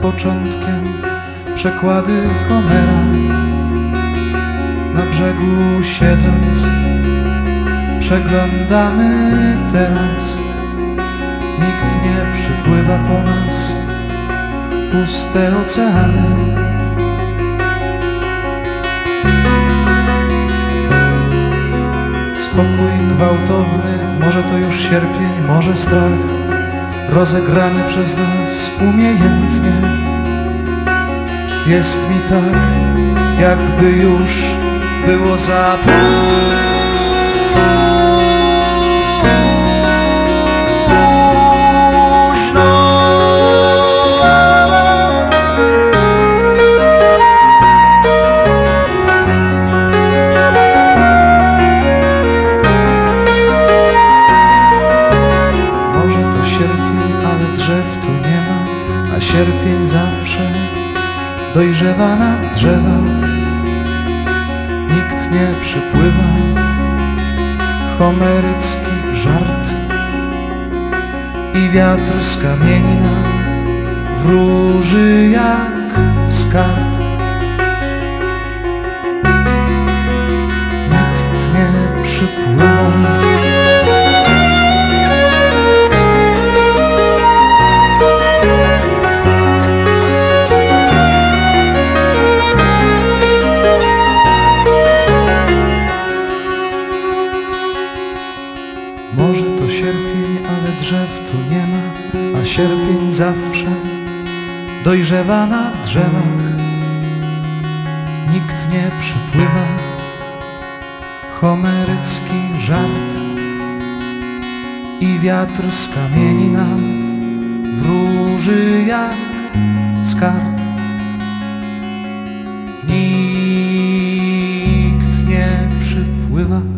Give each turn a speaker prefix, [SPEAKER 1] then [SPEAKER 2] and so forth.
[SPEAKER 1] początkiem przekłady Homera. Na brzegu siedząc przeglądamy teraz. Nikt nie przypływa po nas, puste oceany. Spokój gwałtowny, może to już sierpień, może strach, rozegrany przez nas umiejętnie. Jest mi tak, jakby już było za późno. Może to sierpień, ale drzew tu nie ma, a sierpień zawsze dojrzewa na drzewach. Nikt nie przypływa, homerycki żart i wiatr z kamieni nam wróży jak z kart. Nikt nie przypływa. Może to sierpień, ale drzew tu nie ma, a sierpień zawsze dojrzewa na drzewach. Nikt nie przypływa, homerycki żart i wiatr z kamieni nam wróży jak z kart. Nikt nie przypływa.